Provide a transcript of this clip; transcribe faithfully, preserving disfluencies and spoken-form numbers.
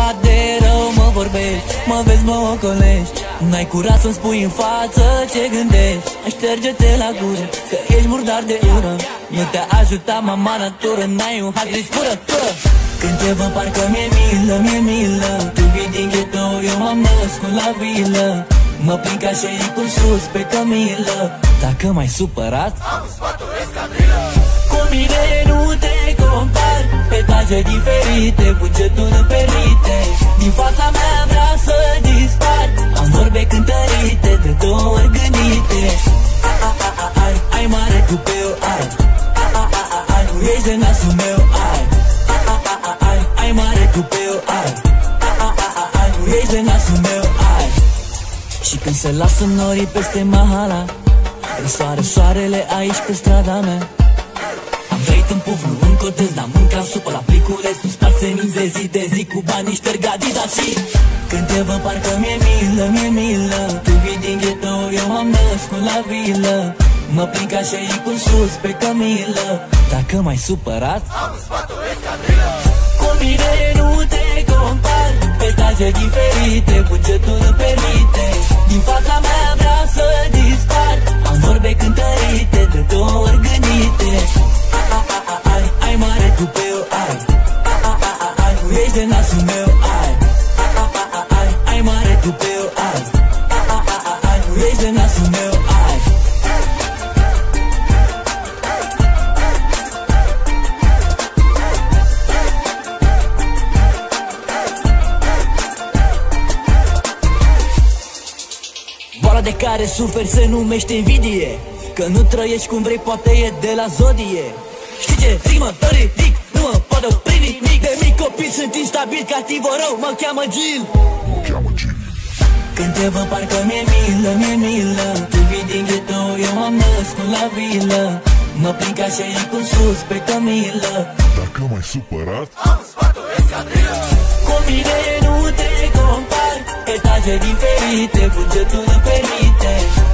bărbat de rău mă vorbești, mă vezi, mă ocolești. N-ai curaj să-mi spui în față ce gândești. Șterge-te la gură, că ești murdar de ură. Nu te-a ajutat mama natură, n-ai un hat de scurătură. Când te văd parcă mi-e milă, mi-e milă. Tu vii din ghetto, eu m-am născut la vilă. Mă prind ca șericul sus pe cămilă. Dacă m-ai supărat, am sfatul escadrilă. cu mine nu te compar. Etaje diferite, bugetul în permite. Din fața mea vrea să dispar. Am vorbe cântărite, de două ori gândite. A, a, a, a, ai, ai mare tupeu, ai. A, a, a, a, ai, nu ești de nasul meu, ai. A, a, a, a, ai, ai mare tupeu, ai. A, a, a, a, ai, nu ești de nasul meu, ai. Și când se lasă norii peste mahala, răsoare soarele aici pe strada mea. Am trăit în puf, nu în cotez, n-am mâncat supă la pliculeț. Nu spart senin de zi de zi cu banii șterg Adidas. Și când te văd parcă mi-e milă, mi-e milă. Tu vii din ghetto, eu m-am născut la vilă. Mă prind ca șericul sus pe cămilă. Dacă m-ai supărat, am sfatul escadrilă. cu mine nu te compar. Etaje diferite, bugetul îmi permite. Din fața mea vrea să dispar. Am vorbe cântărite, de două ori gândite. A, a, a, a, ai, ai mare tupeu, ai. A, a, a, a, ai, nu ești de nasul meu, ai. A, a, a, a, ai, ai mare tupeu, ai. A, a, a, a, ai, nu ești de nasul meu, ai. Boala de care suferi se numește invidie. Că nu trăiești cum vrei, poate e de la zodie. Știi ce rimă, ridic, nu mă poate opri nimic. De mic copil sunt instabil, ca tivorău, mă cheamă Gil. Mă cheamă Gil. Când te văd parcă mi-e milă, mi-e milă. Tu vii din ghetto, eu m-am născut la vilă. Mă prind ca șericul sus pe cămilă. Dacă m-ai supărat, am sfatul escadrilă. Cu mine nu te compar. Etaje diferite, bugetul îmi permite.